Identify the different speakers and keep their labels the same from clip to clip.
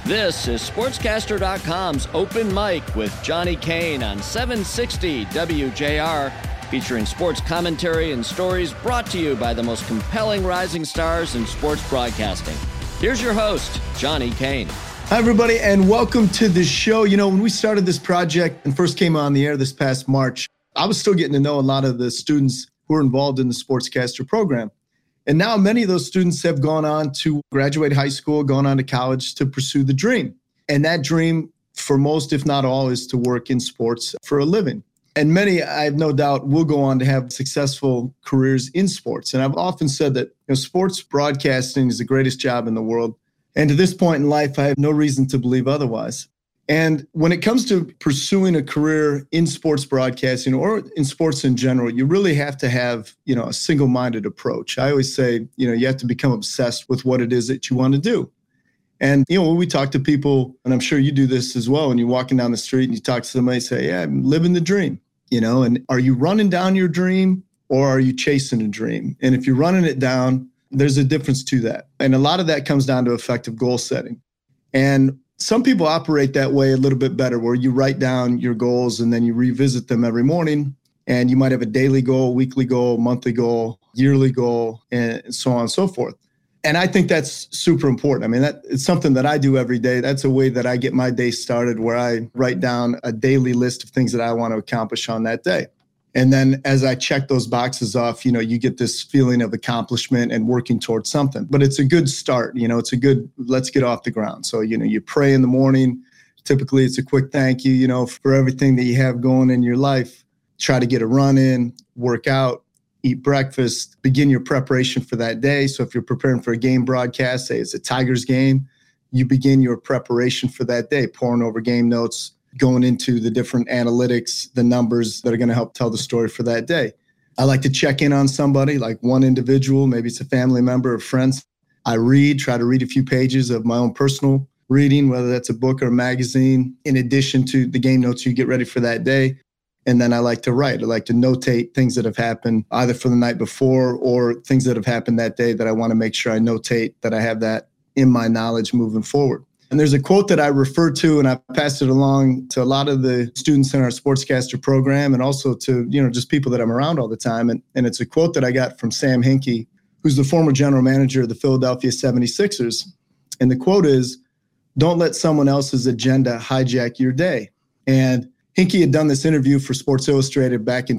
Speaker 1: This is Sportscaster.com's Open Mic with Johnny Kane on 760 WJR, featuring sports commentary and stories brought to you by the most compelling rising stars in sports broadcasting. Here's your host, Johnny Kane.
Speaker 2: Hi, everybody, and welcome to the show. You know, when we started this project and first came on the air this past March, I was still getting to know a lot of the students who are involved in the Sportscaster program. And now many of those students have gone on to graduate high school, gone on to college to pursue the dream. And that dream, for most, if not all, is to work in sports for a living. And many, I have no doubt, will go on to have successful careers in sports. And I've often said that sports broadcasting is the greatest job in the world. And to this point in life, I have no reason to believe otherwise. And when it comes to pursuing a career in sports broadcasting or in sports in general, you really have to have, a single-minded approach. I always say, you have to become obsessed with what it is that you want to do. And, when we talk to people, and I'm sure you do this as well, when you're walking down the street and you talk to somebody, say, yeah, I'm living the dream, and are you running down your dream or are you chasing a dream? And if you're running it down, there's a difference to that. And a lot of that comes down to effective goal setting. And some people operate that way a little bit better, where you write down your goals and then you revisit them every morning. And you might have a daily goal, weekly goal, monthly goal, yearly goal, and so on and so forth. And I think that's super important. I mean, it's something that I do every day. That's a way that I get my day started, where I write down a daily list of things that I want to accomplish on that day. And then as I check those boxes off, you get this feeling of accomplishment and working towards something. But it's a good start. It's a good, let's get off the ground. So, you pray in the morning. Typically, it's a quick thank you, for everything that you have going in your life. Try to get a run in, work out, eat breakfast, begin your preparation for that day. So if you're preparing for a game broadcast, say it's a Tigers game, you begin your preparation for that day, pouring over game notes, going into the different analytics, the numbers that are going to help tell the story for that day. I like to check in on somebody, like one individual, maybe it's a family member or friends. I try to read a few pages of my own personal reading, whether that's a book or a magazine, in addition to the game notes you get ready for that day. And then I like to write. I like to notate things that have happened either for the night before or things that have happened that day that I want to make sure I notate, that I have that in my knowledge moving forward. And there's a quote that I refer to, and I passed it along to a lot of the students in our Sportscaster program, and also to, just people that I'm around all the time. And it's a quote that I got from Sam Hinkie, who's the former general manager of the Philadelphia 76ers. And the quote is, "Don't let someone else's agenda hijack your day." And Hinkie had done this interview for Sports Illustrated back in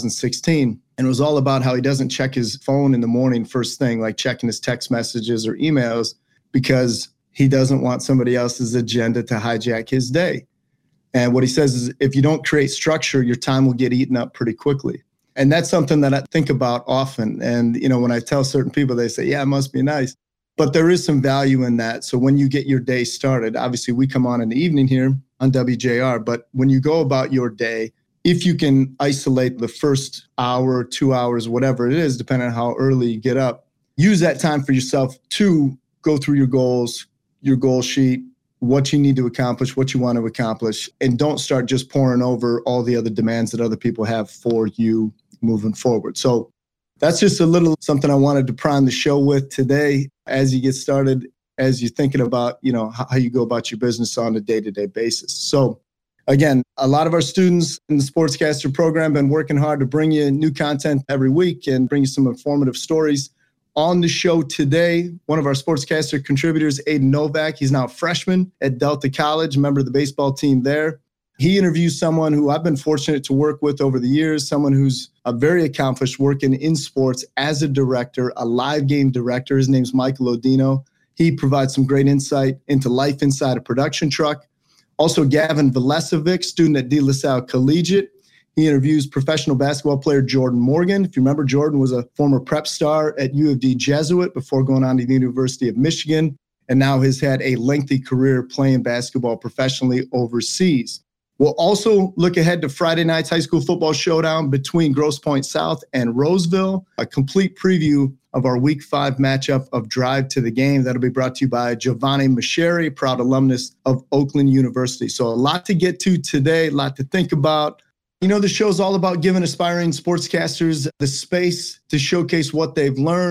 Speaker 2: 2016, and it was all about how he doesn't check his phone in the morning first thing, like checking his text messages or emails, because he doesn't want somebody else's agenda to hijack his day. And what he says is, if you don't create structure, your time will get eaten up pretty quickly. And that's something that I think about often. And, when I tell certain people, they say, yeah, it must be nice. But there is some value in that. So when you get your day started, obviously we come on in the evening here on WJR, but when you go about your day, if you can isolate the first hour, 2 hours, whatever it is, depending on how early you get up, use that time for yourself to go through your goals, your goal sheet, what you need to accomplish, what you want to accomplish, and don't start just pouring over all the other demands that other people have for you moving forward. So that's just a little something I wanted to prime the show with today as you get started, as you're thinking about, how you go about your business on a day-to-day basis. So again, a lot of our students in the Sportscaster program have been working hard to bring you new content every week and bring you some informative stories. On the show today, one of our Sportscaster contributors, Aiden Novak. He's now a freshman at Delta College, member of the baseball team there. He interviews someone who I've been fortunate to work with over the years, someone who's a very accomplished working in sports as a director, a live game director. His name's Michael Odino. He provides some great insight into life inside a production truck. Also, Gavin Velesovic, student at De La Salle Collegiate. He interviews professional basketball player Jordan Morgan. If you remember, Jordan was a former prep star at U of D Jesuit before going on to the University of Michigan, and now has had a lengthy career playing basketball professionally overseas. We'll also look ahead to Friday night's high school football showdown between Grosse Pointe South and Roseville, a complete preview of our Week 5 matchup of Drive to the Game. That'll be brought to you by Giovanni Macheri, proud alumnus of Oakland University. So a lot to get to today, a lot to think about. The show's all about giving aspiring sportscasters the space to showcase what they've learned,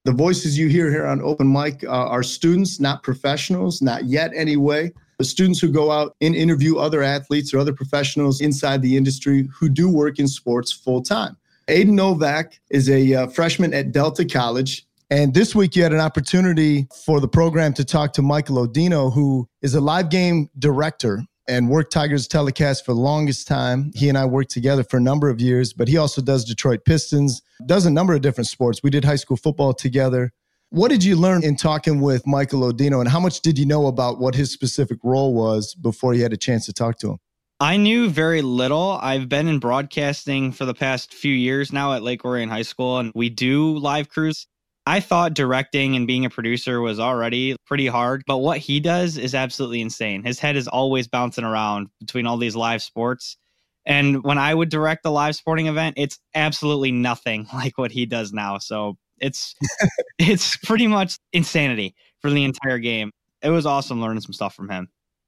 Speaker 2: The voices you hear here on Open Mic are students, not professionals, not yet anyway. The students who go out and interview other athletes or other professionals inside the industry who do work in sports full time. Aiden Novak is a freshman at Delta College. And this week you had an opportunity for the program to talk to Michael Odino, who is a live game director and worked Tigers telecast for the longest time. He and I worked together for a number of years, but he also does Detroit Pistons, does a number of different sports. We did high school football together. What did you learn in talking with Michael Odino, and how much did you know about what his specific role was before you had a chance to talk to him?
Speaker 3: I knew very little. I've been in broadcasting for the past few years now at Lake Orion High School, and we do live crews. I thought directing and being a producer was already pretty hard, but what he does is absolutely insane. His head is always bouncing around between all these live sports. And when I would direct a live sporting event, it's absolutely nothing like what he does now. So it's pretty much insanity for the entire game. It was awesome learning some stuff from him.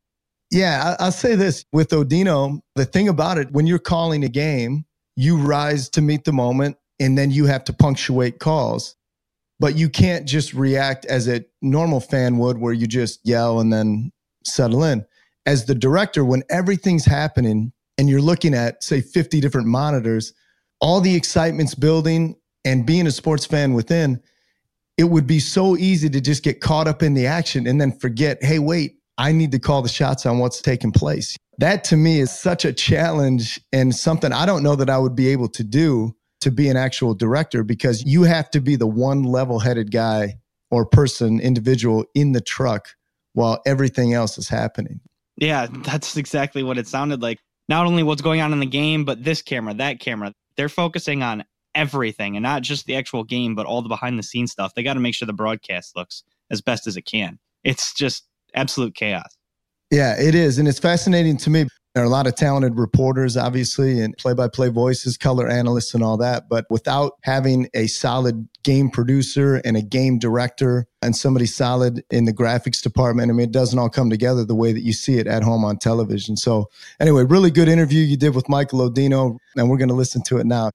Speaker 2: Yeah, I'll say this with Odino, the thing about it, when you're calling a game, you rise to meet the moment and then you have to punctuate calls. But you can't just react as a normal fan would, where you just yell and then settle in. As the director, when everything's happening and you're looking at, say, 50 different monitors, all the excitement's building, and being a sports fan within, it would be so easy to just get caught up in the action and then forget, hey, wait, I need to call the shots on what's taking place. That to me is such a challenge and something I don't know that I would be able to do to be an actual director, because you have to be the one level-headed guy or person, individual in the truck while everything else is happening.
Speaker 3: Yeah, that's exactly what it sounded like. Not only what's going on in the game, but this camera, that camera. They're focusing on everything and not just the actual game, but all the behind the scenes stuff. They got to make sure the broadcast looks as best as it can. It's just absolute chaos.
Speaker 2: Yeah, it is. And it's fascinating to me. There are a lot of talented reporters, obviously, and play-by-play voices, color analysts and all that. But without having a solid game producer and a game director and somebody solid in the graphics department, I mean, it doesn't all come together the way that you see it at home on television. So anyway, really good interview you did with Michael Odino, and we're going to listen to it now.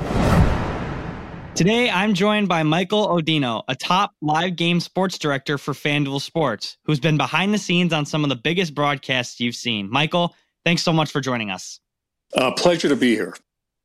Speaker 3: Today, I'm joined by Michael Odino, a top live game sports director for FanDuel Sports, who's been behind the scenes on some of the biggest broadcasts you've seen. Michael, thanks so much for joining us.
Speaker 4: Pleasure to be here.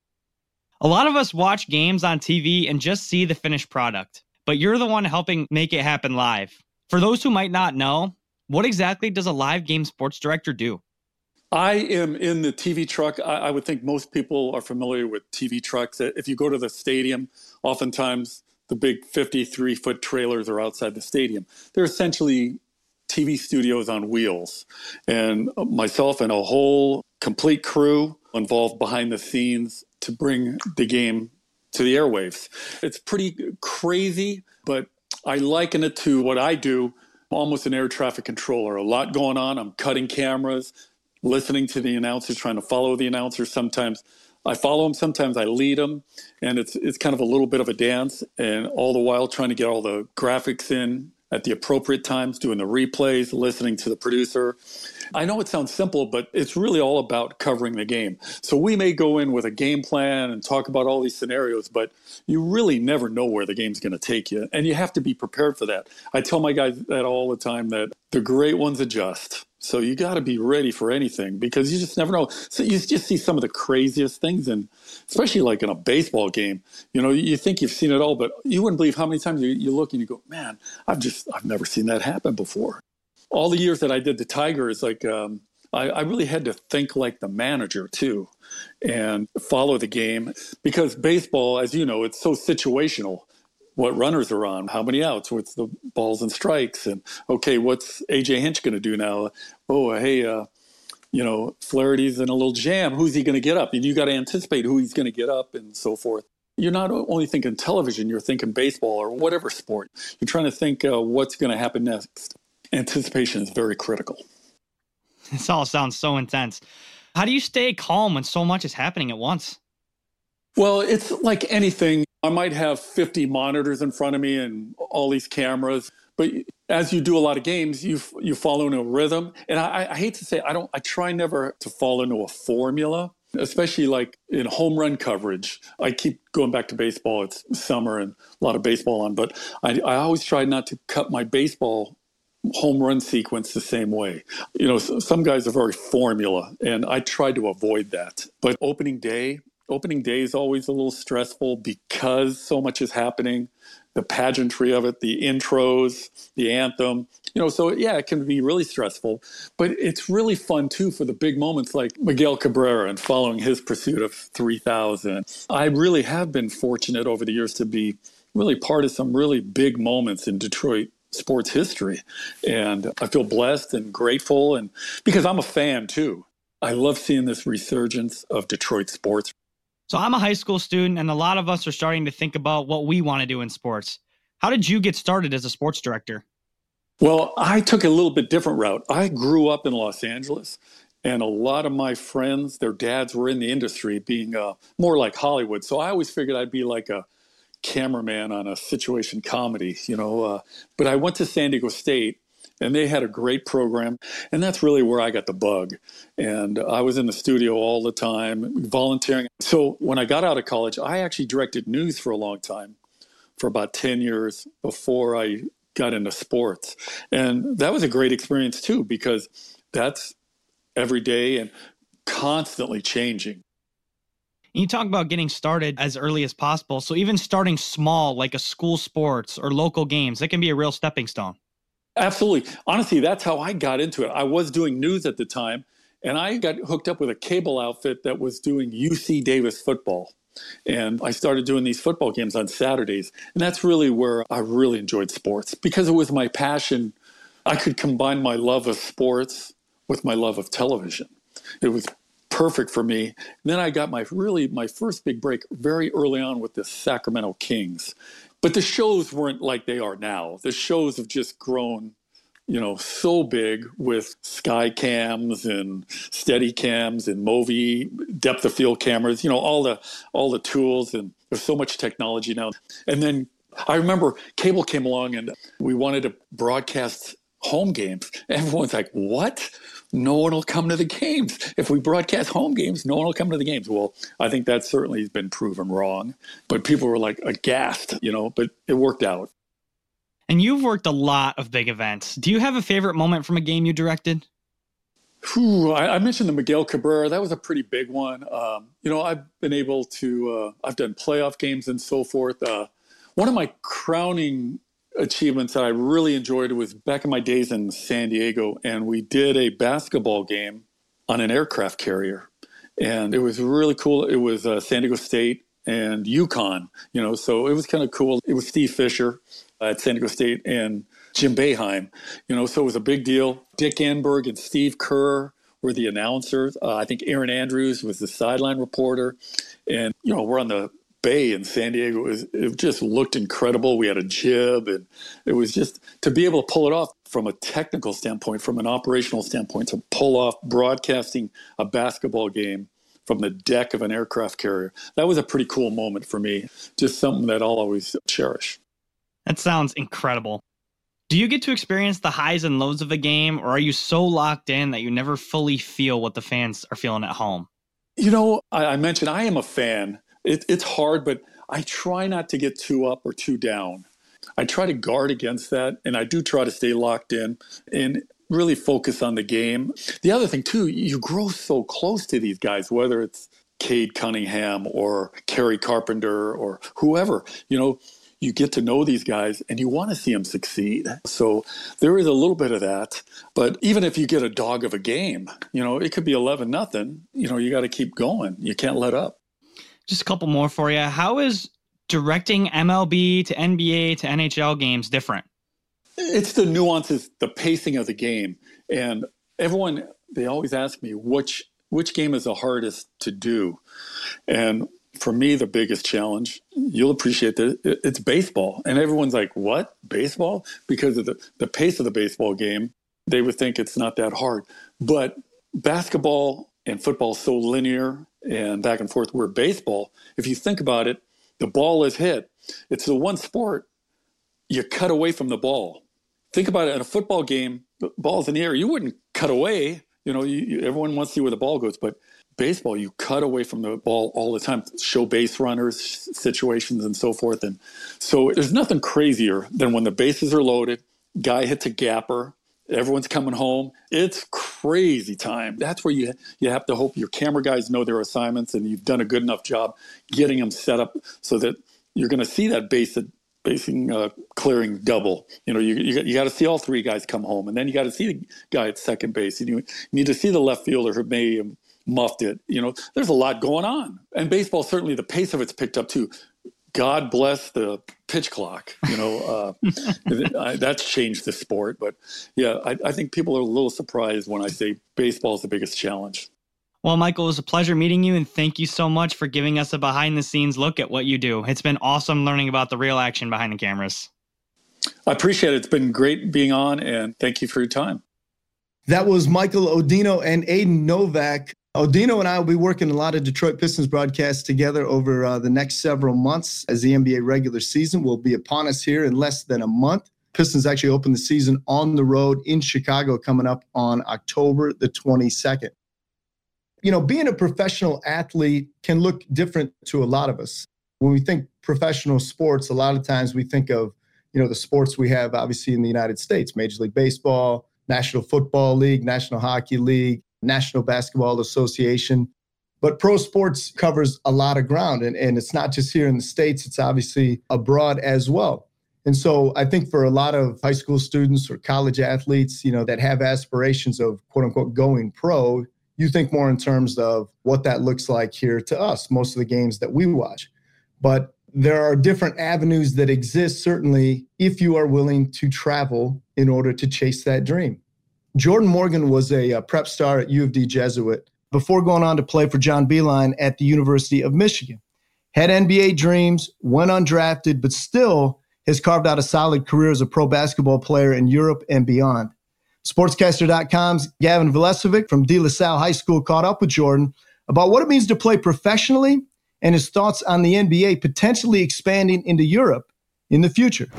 Speaker 3: A lot of us watch games on TV and just see the finished product, but you're the one helping make it happen live. For those who might not know, what exactly does a live game sports director do?
Speaker 4: I am in the TV truck. I would think most people are familiar with TV trucks. If you go to the stadium, oftentimes the big 53-foot trailers are outside the stadium. They're essentially TV studios on wheels. And myself and a whole complete crew involved behind the scenes to bring the game to the airwaves. It's pretty crazy, but I liken it to what I do, almost an air traffic controller. A lot going on. I'm cutting cameras, listening to the announcers, trying to follow the announcers. Sometimes I follow them, sometimes I lead them, and it's kind of a little bit of a dance, and all the while trying to get all the graphics in at the appropriate times, doing the replays, listening to the producer. I know it sounds simple, but it's really all about covering the game. So we may go in with a game plan and talk about all these scenarios, but you really never know where the game's going to take you, and you have to be prepared for that. I tell my guys that all the time, that the great ones adjust. So you got to be ready for anything, because you just never know. So you just see some of the craziest things, and especially like in a baseball game, you know, you think you've seen it all, but you wouldn't believe how many times you look and you go, man, I've never seen that happen before. All the years that I did the Tigers, like I really had to think like the manager too, and follow the game, because baseball, as you know, it's so situational. What runners are on, how many outs, what's the balls and strikes, and okay, what's A.J. Hinch going to do now? Oh, hey, Flaherty's in a little jam. Who's he going to get up? And you got to anticipate who he's going to get up and so forth. You're not only thinking television, you're thinking baseball or whatever sport. You're trying to think what's going to happen next. Anticipation is very critical.
Speaker 3: This all sounds so intense. How do you stay calm when so much is happening at once?
Speaker 4: Well, it's like anything. I might have 50 monitors in front of me and all these cameras, but as you do a lot of games, you fall into a rhythm. And I hate to say, I try never to fall into a formula. especially like in home run coverage. I keep going back to baseball. It's summer and a lot of baseball on, but I always try not to cut my baseball home run sequence the same way. Some guys are very formula, and I try to avoid that. But opening day is always a little stressful because so much is happening. The pageantry of it, the intros, the anthem, so yeah, it can be really stressful, but it's really fun too for the big moments like Miguel Cabrera and following his pursuit of 3,000. I really have been fortunate over the years to be really part of some really big moments in Detroit sports history. And I feel blessed and grateful, and because I'm a fan too. I love seeing this resurgence of Detroit sports.
Speaker 3: So I'm a high school student, and a lot of us are starting to think about what we want to do in sports. How did you get started as a sports director?
Speaker 4: Well, I took a little bit different route. I grew up in Los Angeles, and a lot of my friends, their dads were in the industry, being more like Hollywood. So I always figured I'd be like a cameraman on a situation comedy, but I went to San Diego State, and they had a great program, and that's really where I got the bug. And I was in the studio all the time, volunteering. So when I got out of college, I actually directed news for a long time, for about 10 years before I got into sports. And that was a great experience too, because that's every day and constantly changing.
Speaker 3: You talk about getting started as early as possible. So even starting small, like a school sports or local games, that can be a real stepping stone.
Speaker 4: Absolutely. Honestly, that's how I got into it. I was doing news at the time, and I got hooked up with a cable outfit that was doing UC Davis football. And I started doing these football games on Saturdays. And that's really where I really enjoyed sports, because it was my passion. I could combine my love of sports with my love of television. It was perfect for me. And then I got my first big break very early on with the Sacramento Kings. But the shows weren't like they are now. The shows have just grown, so big with sky cams and steady cams and Movi depth of field cameras, all the tools, and there's so much technology now. And then I remember cable came along, and we wanted to broadcast home games. Everyone's like, what? No one will come to the games. If we broadcast home games, no one will come to the games. Well, I think that certainly has been proven wrong. But people were like aghast, but it worked out.
Speaker 3: And you've worked a lot of big events. Do you have a favorite moment from a game you directed?
Speaker 4: I mentioned the Miguel Cabrera. That was a pretty big one. I've been able to, I've done playoff games and so forth. One of my crowning achievements that I really enjoyed was back in my days in San Diego, and we did a basketball game on an aircraft carrier, and it was really cool. It was San Diego State and UConn, so it was kind of cool. It was Steve Fisher at San Diego State and Jim Boeheim, so it was a big deal. Dick Enberg and Steve Kerr were the announcers. I think Aaron Andrews was the sideline reporter, and we're on the Bay in San Diego. It just looked incredible. We had a jib, and it was just to be able to pull it off from a technical standpoint, from an operational standpoint, to pull off broadcasting a basketball game from the deck of an aircraft carrier. That was a pretty cool moment for me. Just something that I'll always cherish.
Speaker 3: That sounds incredible. Do you get to experience the highs and lows of a game, or are you so locked in that you never fully feel what the fans are feeling at home?
Speaker 4: I mentioned I am a fan. It's hard, but I try not to get too up or too down. I try to guard against that, and I do try to stay locked in and really focus on the game. The other thing, too, you grow so close to these guys, whether it's Cade Cunningham or Kerry Carpenter or whoever, you get to know these guys and you want to see them succeed. So there is a little bit of that. But even if you get a dog of a game, it could be 11-0. You got to keep going. You can't let up.
Speaker 3: Just a couple more for you. How is directing MLB to NBA to NHL games different?
Speaker 4: It's the nuances, the pacing of the game. And everyone, they always ask me, which game is the hardest to do? And for me, the biggest challenge, you'll appreciate this, it's baseball. And everyone's like, what? Baseball? Because of the pace of the baseball game, they would think it's not that hard. But basketball and football is so linear and back and forth, where baseball, if you think about it, the ball is hit. It's the one sport you cut away from the ball. Think about it, in a football game, the ball's in the air. You wouldn't cut away. Everyone wants to see where the ball goes. But baseball, you cut away from the ball all the time, show base runners, situations, and so forth. And so there's nothing crazier than when the bases are loaded, guy hits a gapper, everyone's coming home. It's crazy time. That's where you have to hope your camera guys know their assignments and you've done a good enough job getting them set up so that you're going to see that basing clearing double. You got to see all three guys come home, and then you got to see the guy at second base, and you need to see the left fielder who may have muffed it. There's a lot going on, and baseball, certainly the pace of it's picked up too. God bless the pitch clock. That's changed the sport. But yeah, I think people are a little surprised when I say baseball is the biggest challenge.
Speaker 3: Well, Michael, it was a pleasure meeting you, and thank you so much for giving us a behind-the-scenes look at what you do. It's been awesome learning about the real action behind the cameras.
Speaker 4: I appreciate it. It's been great being on, and thank you for your time.
Speaker 2: That was Michael Odino and Aiden Novak. Odino and I will be working a lot of Detroit Pistons broadcasts together over the next several months as the NBA regular season will be upon us here in less than a month. Pistons actually open the season on the road in Chicago coming up on October the 22nd. Being a professional athlete can look different to a lot of us. When we think professional sports, a lot of times we think of, the sports we have obviously in the United States, Major League Baseball, National Football League, National Hockey League, National Basketball Association. But pro sports covers a lot of ground, and it's not just here in the States, it's obviously abroad as well. And so I think for a lot of high school students or college athletes, that have aspirations of quote unquote going pro, you think more in terms of what that looks like here to us, most of the games that we watch. But there are different avenues that exist, certainly, if you are willing to travel in order to chase that dream. Jordan Morgan was a prep star at U of D Jesuit before going on to play for John Beilein at the University of Michigan. Had NBA dreams, went undrafted, but still has carved out a solid career as a pro basketball player in Europe and beyond. Sportscaster.com's Gavin Velesovic from De La Salle High School caught up with Jordan about what it means to play professionally and his thoughts on the NBA potentially expanding into Europe in the future.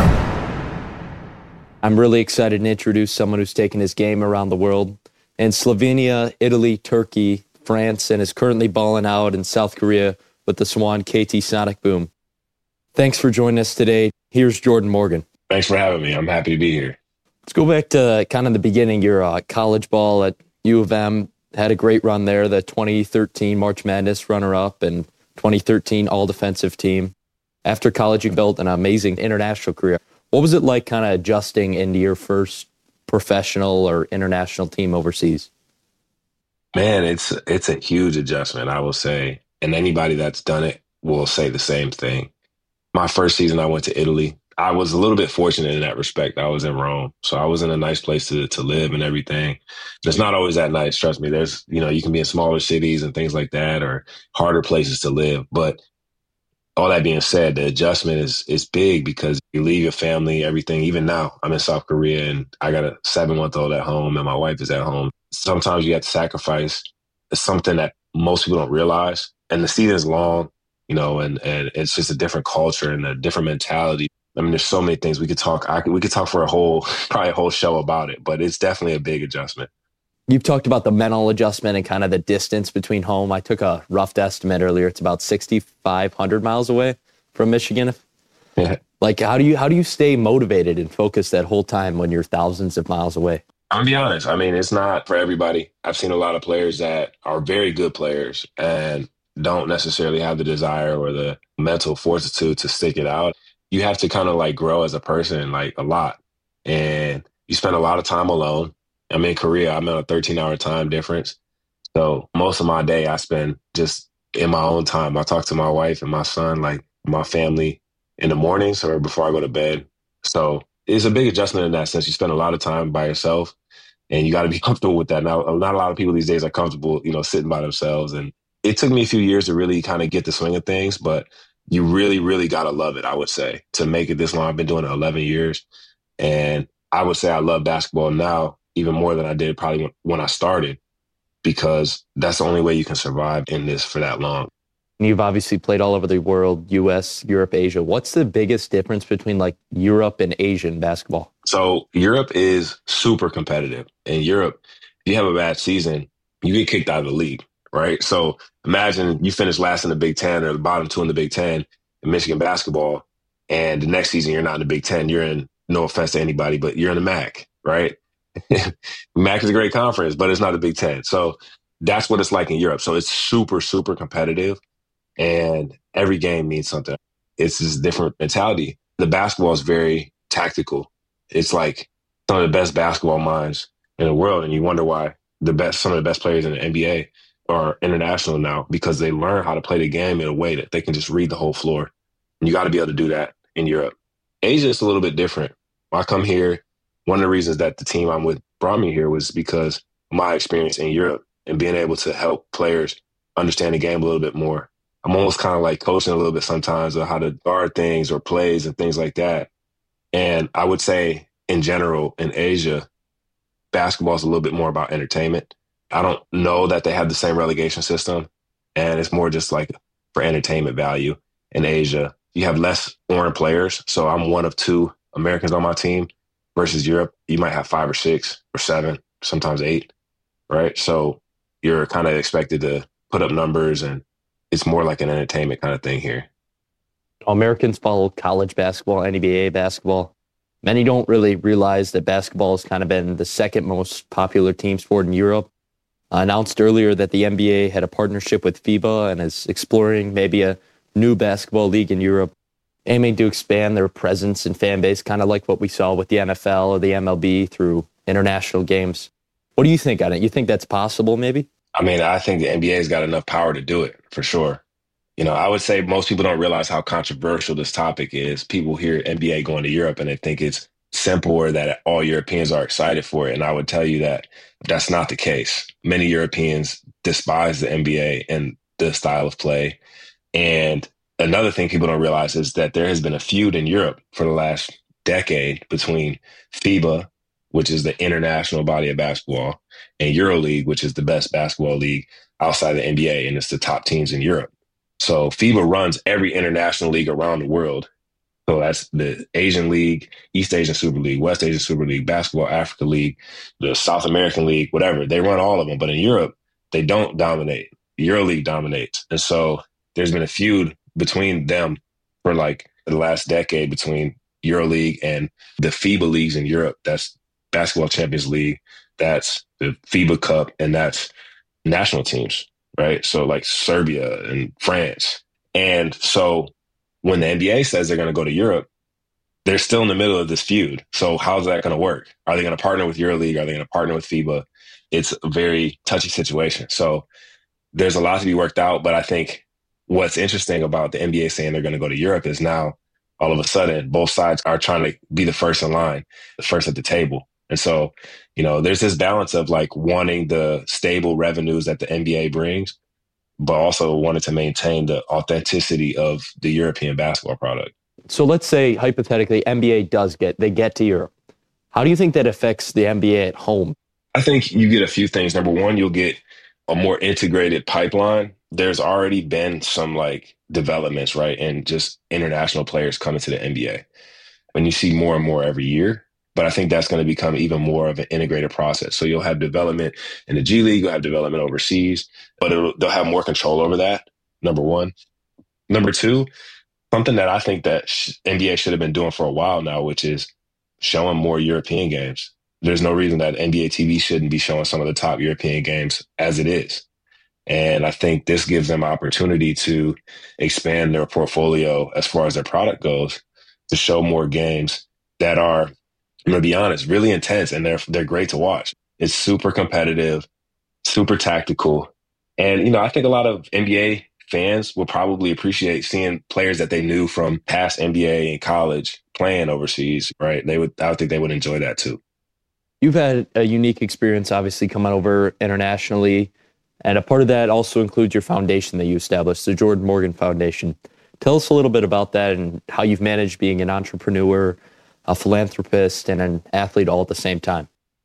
Speaker 5: I'm really excited to introduce someone who's taken his game around the world in Slovenia, Italy, Turkey, France, and is currently balling out in South Korea with the Swan KT Sonic Boom. Thanks for joining us today. Here's Jordan Morgan.
Speaker 6: Thanks for having me. I'm happy to be here.
Speaker 5: Let's go back to kind of the beginning. Your college ball at U of M had a great run there, the 2013 March Madness runner-up and 2013 all-defensive team. After college, you built an amazing international career. What was it like kind of adjusting into your first professional or international team overseas?
Speaker 6: Man, it's a huge adjustment, I will say. And anybody that's done it will say the same thing. My first season, I went to Italy. I was a little bit fortunate in that respect. I was in Rome, so I was in a nice place to live and everything. It's not always that nice, trust me. There's, you can be in smaller cities and things like that or harder places to live. But all that being said, the adjustment is big because you leave your family, everything. Even now, I'm in South Korea and I got a 7-month-old at home and my wife is at home. Sometimes you have to sacrifice. It's something that most people don't realize. And the season is long, and it's just a different culture and a different mentality. I mean, there's so many things we could talk. We could talk for probably a whole show about it, but it's definitely a big adjustment.
Speaker 5: You've talked about the mental adjustment and kind of the distance between home. I took a rough estimate earlier. It's about 6,500 miles away from Michigan.
Speaker 6: Yeah.
Speaker 5: Like, how do you stay motivated and focused that whole time when you're thousands of miles away?
Speaker 6: I'm gonna be honest. I mean, it's not for everybody. I've seen a lot of players that are very good players and don't necessarily have the desire or the mental fortitude to stick it out. You have to kind of like grow as a person, like a lot. And you spend a lot of time alone. I'm in Korea. I'm on a 13-hour time difference. So most of my day I spend just in my own time. I talk to my wife and my son, like my family in the mornings or before I go to bed. So it's a big adjustment in that sense. You spend a lot of time by yourself and you got to be comfortable with that. Now, not a lot of people these days are comfortable, sitting by themselves. And it took me a few years to really kind of get the swing of things, but you really, really got to love it, I would say, to make it this long. I've been doing it 11 years. And I would say I love basketball now even more than I did probably when I started, because that's the only way you can survive in this for that long.
Speaker 5: You've obviously played all over the world, US, Europe, Asia. What's the biggest difference between like Europe and Asian basketball?
Speaker 6: So Europe is super competitive. In Europe, if you have a bad season, you get kicked out of the league. right? So imagine you finish last in the Big Ten or the bottom two in the Big Ten in Michigan basketball, and the next season you're not in the Big Ten. You're in, no offense to anybody, but you're in the MAC, right? MAC is a great conference, but it's not the Big Ten. So that's what it's like in Europe. So it's super, super competitive, and every game means something. It's this different mentality. The basketball is very tactical. It's like some of the best basketball minds in the world, and you wonder why some of the best players in the NBA are international now, because they learn how to play the game in a way that they can just read the whole floor. And you got to be able to do that in Europe. Asia is a little bit different. When I come here, one of the reasons that the team I'm with brought me here was because of my experience in Europe and being able to help players understand the game a little bit more. I'm almost kind of like coaching a little bit sometimes of how to guard things or plays and things like that. And I would say in general, in Asia, basketball is a little bit more about entertainment. I don't know that they have the same relegation system, and it's more just like for entertainment value. In Asia, you have less foreign players. So I'm one of two Americans on my team versus Europe. You might have 5 or 6 or 7, sometimes 8, right? So you're kind of expected to put up numbers, and it's more like an entertainment kind of thing here.
Speaker 5: Americans follow college basketball, NBA basketball. Many don't really realize that basketball has kind of been the second most popular team sport in Europe. Announced earlier that the NBA had a partnership with FIBA and is exploring maybe a new basketball league in Europe, aiming to expand their presence and fan base, kind of like what we saw with the NFL or the MLB through international games. What do you think on it? You think that's possible maybe?
Speaker 6: I mean, I think the NBA's got enough power to do it, for sure. You know, I would say most people don't realize how controversial this topic is. People hear NBA going to Europe and they think it's simple or that all Europeans are excited for it. And I would tell you that that's not the case. Many Europeans despise the NBA and the style of play. And another thing people don't realize is that there has been a feud in Europe for the last decade between FIBA, which is the international body of basketball, and EuroLeague, which is the best basketball league outside the NBA, and it's the top teams in Europe. So FIBA runs every international league around the world. So that's the Asian League, East Asian Super League, West Asian Super League, Basketball Africa League, the South American League, whatever. They run all of them. But in Europe, they don't dominate. EuroLeague dominates. And so there's been a feud between them for like the last decade between EuroLeague and the FIBA leagues in Europe. That's Basketball Champions League, that's the FIBA Cup, and that's national teams, right? So like Serbia and France. And so when the NBA says they're going to go to Europe, they're still in the middle of this feud. So how's that going to work? Are they going to partner with EuroLeague? Are they going to partner with FIBA? It's a very touchy situation. So there's a lot to be worked out. But I think what's interesting about the NBA saying they're going to go to Europe is now all of a sudden both sides are trying to be the first in line, the first at the table. And so, you know, there's this balance of like wanting the stable revenues that the NBA brings, but also wanted to maintain the authenticity of the European basketball product.
Speaker 5: So let's say, hypothetically, NBA they get to Europe. How do you think that affects the NBA at home?
Speaker 6: I think you get a few things. Number one, you'll get a more integrated pipeline. There's already been some like developments, right? And just international players coming to the NBA. And you see more and more every year. But I think that's going to become even more of an integrated process. So you'll have development in the G League, you'll have development overseas, but they'll have more control over that, number one. Number two, something that I think that NBA should have been doing for a while now, which is showing more European games. There's no reason that NBA TV shouldn't be showing some of the top European games as it is. And I think this gives them opportunity to expand their portfolio as far as their product goes, to show more games that are, I'm going to be honest, really intense, and they're great to watch. It's super competitive, super tactical. And, you know, I think a lot of NBA fans will probably appreciate seeing players that they knew from past NBA and college playing overseas, right? I would think they would enjoy that too.
Speaker 5: You've had a unique experience, obviously, coming over internationally. And a part of that also includes your foundation that you established, the Jordan Morgan Foundation. Tell us a little bit about that and how you've managed being an entrepreneur, a philanthropist, and an athlete all at the same time.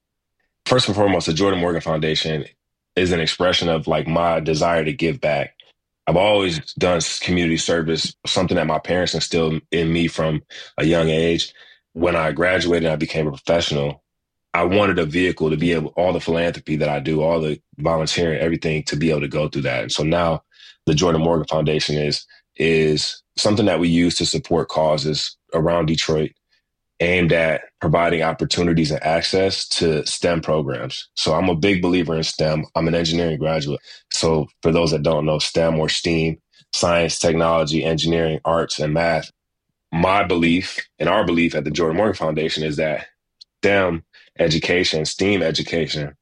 Speaker 6: First and foremost, the Jordan Morgan Foundation is an expression of like my desire to give back. I've always done community service, something that my parents instilled in me from a young age. When I graduated, I became a professional. I wanted a vehicle to be able, all the philanthropy that I do, all the volunteering, everything, to be able to go through that. And so now the Jordan Morgan Foundation is something that we use to support causes around Detroit aimed at providing opportunities and access to STEM programs. So I'm a big believer in STEM. I'm an engineering graduate. So for those that don't know, STEM or STEAM, science, technology, engineering, arts, and math. My belief and our belief at the Jordan Morgan Foundation is that STEM education, STEAM education,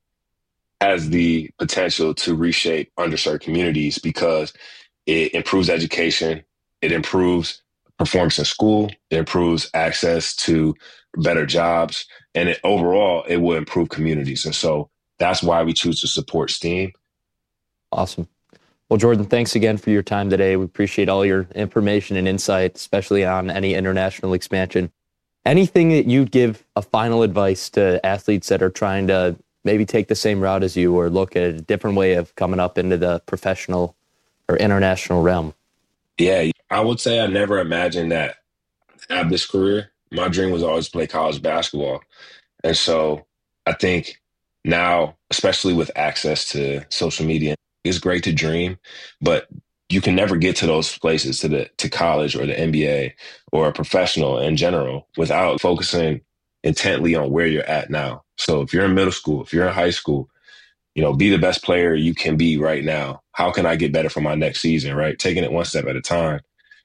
Speaker 6: has the potential to reshape underserved communities because it improves education, it improves performance in school, it improves access to better jobs, and overall, it will improve communities. And so that's why we choose to support STEAM.
Speaker 5: Awesome. Well, Jordan, thanks again for your time today. We appreciate all your information and insight, especially on any international expansion. Anything that you'd give a final advice to athletes that are trying to maybe take the same route as you or look at a different way of coming up into the professional or international realm?
Speaker 6: Yeah, I would say I never imagined that I'd have this career. My dream was always to play college basketball. And so I think now, especially with access to social media, it's great to dream, but you can never get to those places, to college or the NBA or a professional in general, without focusing intently on where you're at now. So if you're in middle school, if you're in high school, be the best player you can be right now. How can I get better for my next season, right? Taking it one step at a time.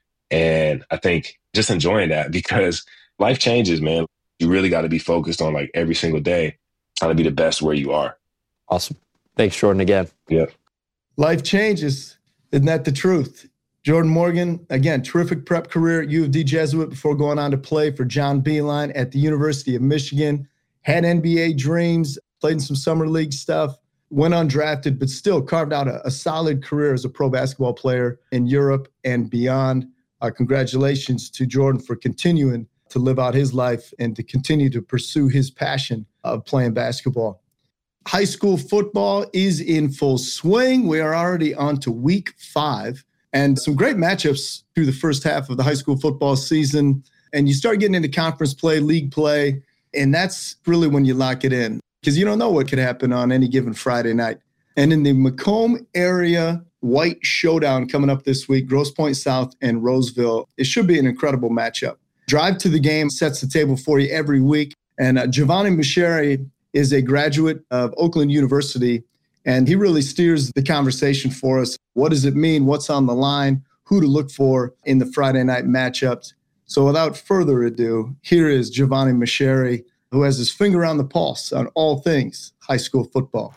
Speaker 6: And I think just enjoying that, because life changes, man. You really got to be focused on, like, every single day, trying to be the best where you are.
Speaker 5: Awesome. Thanks, Jordan, again.
Speaker 6: Yeah.
Speaker 2: Life changes. Isn't that the truth? Jordan Morgan, again, terrific prep career at U of D Jesuit before going on to play for John Beilein at the University of Michigan. Had NBA dreams, played in some summer league stuff, went undrafted, but still carved out a solid career as a pro basketball player in Europe and beyond. Congratulations to Jordan for continuing to live out his life and to continue to pursue his passion of playing basketball. High school football is in full swing. We are already on to week 5 and some great matchups through the first half of the high school football season. And you start getting into conference play, league play, and that's really when you lock it in, because you don't know what could happen on any given Friday night. And in the Macomb area White Showdown coming up this week, Grosse Pointe South and Roseville, it should be an incredible matchup. Drive to the Game sets the table for you every week. And Giovanni Micheri is a graduate of Oakland University, and he really steers the conversation for us. What does it mean? What's on the line? Who to look for in the Friday night matchups? So without further ado, here is Giovanni Micheri, who has his finger on the pulse on all things high school football.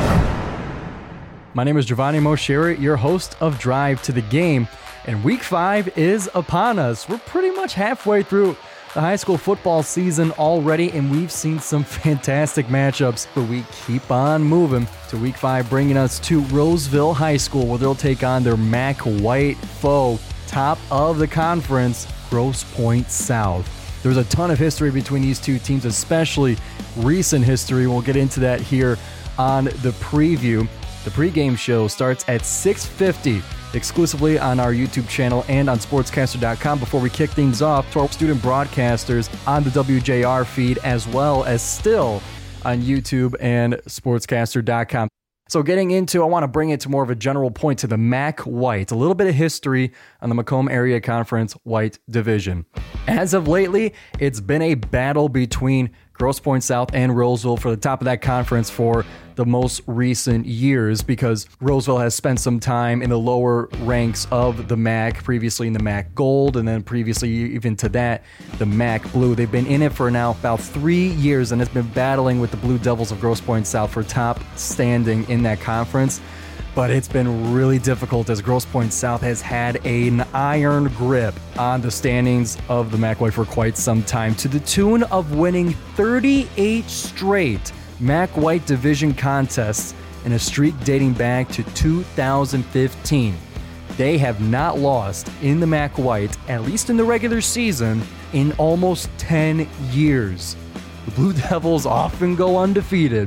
Speaker 7: My name is Giovanni Micheri, your host of Drive to the Game, and Week 5 is upon us. We're pretty much halfway through the high school football season already, and we've seen some fantastic matchups, but we keep on moving to Week 5, bringing us to Roseville High School, where they'll take on their MAC White foe, top of the conference, Grosse Pointe South. There's a ton of history between these two teams, especially recent history. We'll get into that here on the preview. The pregame show starts at 6:50 exclusively on our YouTube channel and on sportscaster.com before we kick things off to our student broadcasters on the WJR feed, as well as still on YouTube and sportscaster.com. So getting into, I want to bring it to more of a general point to the MAC White, a little bit of history on the Macomb Area Conference White Division. As of lately, it's been a battle between Grosse Pointe South and Roseville for the top of that conference for the most recent years, because Roseville has spent some time in the lower ranks of the MAC, previously in the MAC Gold, and then previously even to that, the MAC Blue. They've been in it for now about 3 years and has been battling with the Blue Devils of Grosse Pointe South for top standing in that conference. But it's been really difficult as Grosse Pointe South has had an iron grip on the standings of the MAC White for quite some time, to the tune of winning 38 straight MAC White Division contests in a streak dating back to 2015. They have not lost in the MAC White, at least in the regular season, in almost 10 years. The Blue Devils often go undefeated,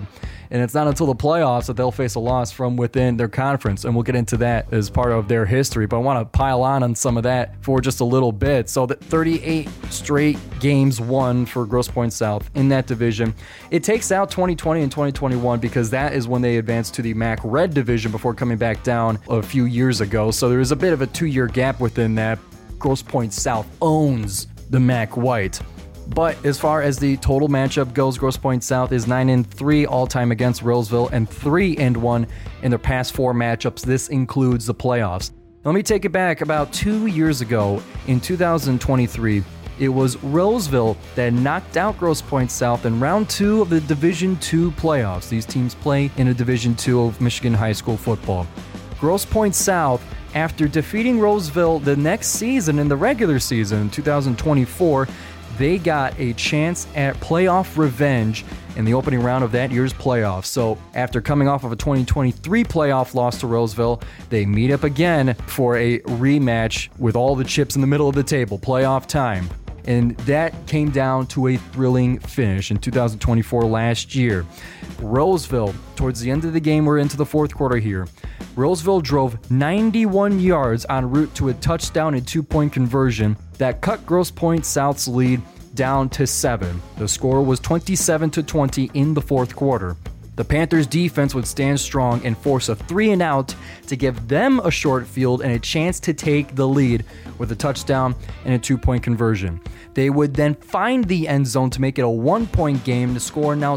Speaker 7: And it's not until the playoffs that they'll face a loss from within their conference. And we'll get into that as part of their history. But I want to pile on some of that for just a little bit. So that 38 straight games won for Grosse Pointe South in that division. It takes out 2020 and 2021 because that is when they advanced to the MAC Red division before coming back down a few years ago. So there is a bit of a 2-year gap within that. Grosse Pointe South owns the MAC White. But as far as the total matchup goes, Grosse Pointe South is 9-3 all-time against Roseville and 3-1 in their past 4 matchups. This includes the playoffs. Let me take it back about 2 years ago in 2023. It was Roseville that knocked out Grosse Pointe South in round 2 of the Division II playoffs. These teams play in a Division II of Michigan high school football. Grosse Pointe South, after defeating Roseville the next season in the regular season, 2024, they got a chance at playoff revenge in the opening round of that year's playoffs. So after coming off of a 2023 playoff loss to Roseville, they meet up again for a rematch with all the chips in the middle of the table, playoff time. And that came down to a thrilling finish in 2024 last year. Roseville, towards the end of the game, we're into the fourth quarter here. Roseville drove 91 yards en route to a touchdown and 2-point conversion that cut Grosse Pointe South's lead down to 7. The score was 27-20 in the fourth quarter. The Panthers' defense would stand strong and force a 3-and-out to give them a short field and a chance to take the lead with a touchdown and a 2-point conversion. They would then find the end zone to make it a 1-point game. The score now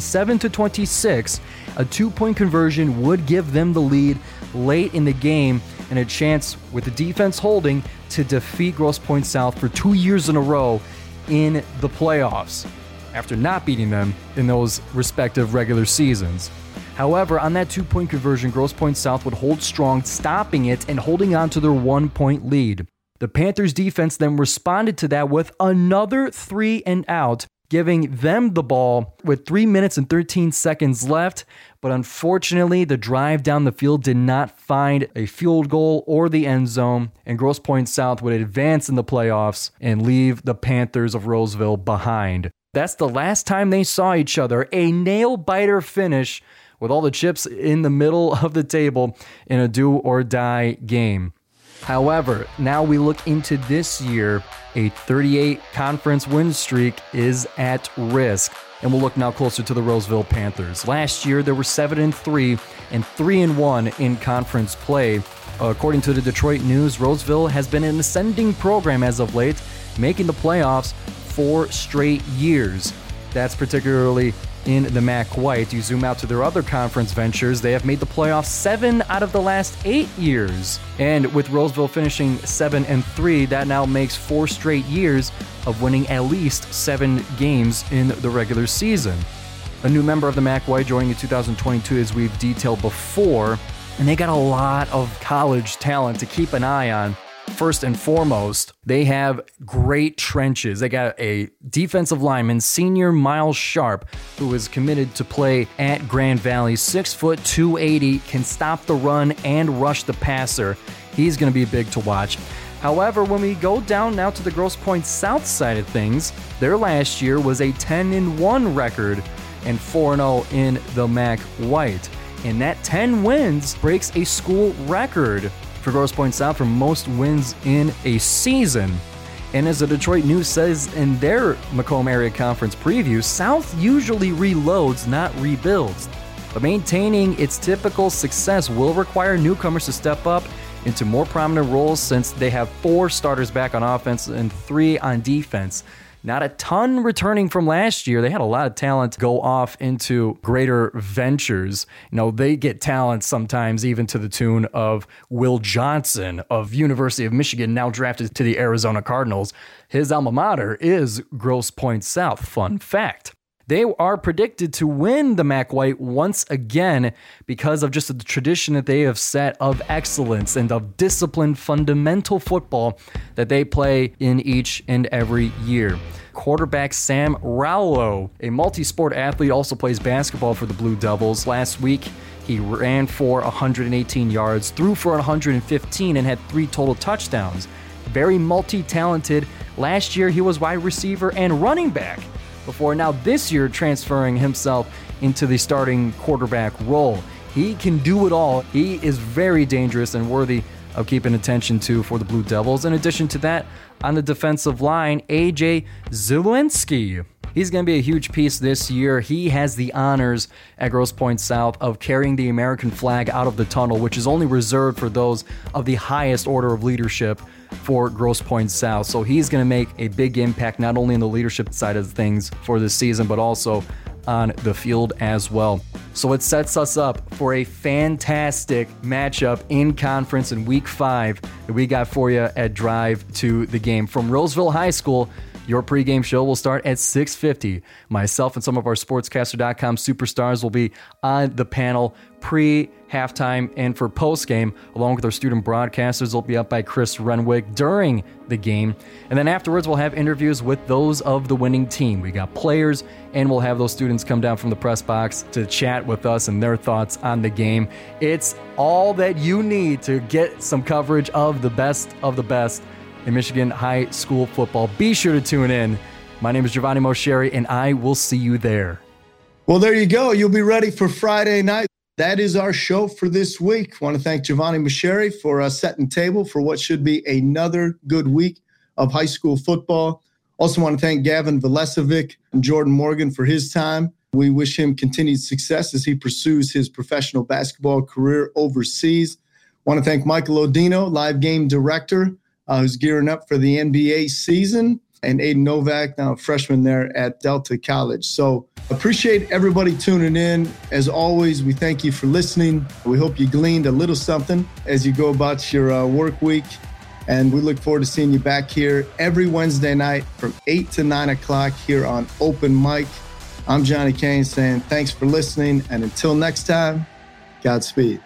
Speaker 7: 27-26. A 2-point conversion would give them the lead late in the game and a chance, with the defense holding, to defeat Grosse Pointe South for 2 years in a row in the playoffs, after not beating them in those respective regular seasons. However, on that 2-point conversion, Grosse Pointe South would hold strong, stopping it and holding on to their 1-point lead. The Panthers' defense then responded to that with another 3-and-out, giving them the ball with 3 minutes and 13 seconds left. But unfortunately, the drive down the field did not find a field goal or the end zone, and Grosse Pointe South would advance in the playoffs and leave the Panthers of Roseville behind. That's the last time they saw each other, a nail-biter finish with all the chips in the middle of the table in a do-or-die game. However, now we look into this year, a 38 conference win streak is at risk. And we'll look now closer to the Roseville Panthers. Last year, there were 7-3 and 3-1 in conference play. According to the Detroit News, Roseville has been an ascending program as of late, making the playoffs 4 straight years. That's particularly in the MAC White. You zoom out to their other conference ventures, they have made the playoffs 7 out of the last 8 years. And with Roseville finishing 7-3, that now makes 4 straight years of winning at least 7 games in the regular season. A new member of the MAC White joining in 2022, as we've detailed before, and they got a lot of college talent to keep an eye on. First and foremost, they have great trenches. They got a defensive lineman, senior Miles Sharp, who is committed to play at Grand Valley. 6 foot, 280, can stop the run and rush the passer. He's going to be big to watch. However, when we go down now to the Grosse Pointe South side of things, their last year was a 10-1 record and 4-0 in the MAC White. And that 10 wins breaks a school record for Grosse Pointe South for most wins in a season. And as the Detroit News says in their Macomb Area Conference preview, South usually reloads, not rebuilds. But maintaining its typical success will require newcomers to step up into more prominent roles, since they have 4 starters back on offense and 3 on defense. Not a ton returning from last year. They had a lot of talent go off into greater ventures. You know, they get talent sometimes even to the tune of Will Johnson of University of Michigan, now drafted to the Arizona Cardinals. His alma mater is Grosse Pointe South. Fun fact. They are predicted to win the MAC White once again because of just the tradition that they have set of excellence and of disciplined fundamental football that they play in each and every year. Quarterback Sam Rowlow, a multi-sport athlete, also plays basketball for the Blue Devils. Last week, he ran for 118 yards, threw for 115, and had 3 total touchdowns. Very multi-talented. Last year, he was wide receiver and running back, before now this year transferring himself into the starting quarterback role. He can do it all. He is very dangerous and worthy of keeping attention to for the Blue Devils. In addition to that, on the defensive line, AJ Zielinski. He's going to be a huge piece this year. He has the honors at Grosse Pointe South of carrying the American flag out of the tunnel, which is only reserved for those of the highest order of leadership for Grosse Pointe South. So he's going to make a big impact, not only on the leadership side of things for this season, but also on the field as well. So it sets us up for a fantastic matchup in conference in Week 5 that we got for you at Drive to the Game. From Roseville High School, your pregame show will start at 6:50. Myself and some of our Sportscaster.com superstars will be on the panel pre-halftime and for postgame, along with our student broadcasters. They'll be up by Chris Renwick during the game. And then afterwards, we'll have interviews with those of the winning team. We got players, and we'll have those students come down from the press box to chat with us and their thoughts on the game. It's all that you need to get some coverage of the best in Michigan high school football. Be sure to tune in. My name is Giovanni Mosheri, and I will see you there.
Speaker 2: Well, there you go. You'll be ready for Friday night. That is our show for this week. I want to thank Giovanni Mosheri for setting the table for what should be another good week of high school football. Also want to thank Gavin Velesovic and Jordan Morgan for his time. We wish him continued success as he pursues his professional basketball career overseas. Want to thank Michael Odino, live game director, who's gearing up for the NBA season, and Aiden Novak, now a freshman there at Delta College. So appreciate everybody tuning in. As always, we thank you for listening. We hope you gleaned a little something as you go about your work week. And we look forward to seeing you back here every Wednesday night from 8 to 9 o'clock here on Open Mic. I'm Johnny Kane saying thanks for listening. And until next time, Godspeed.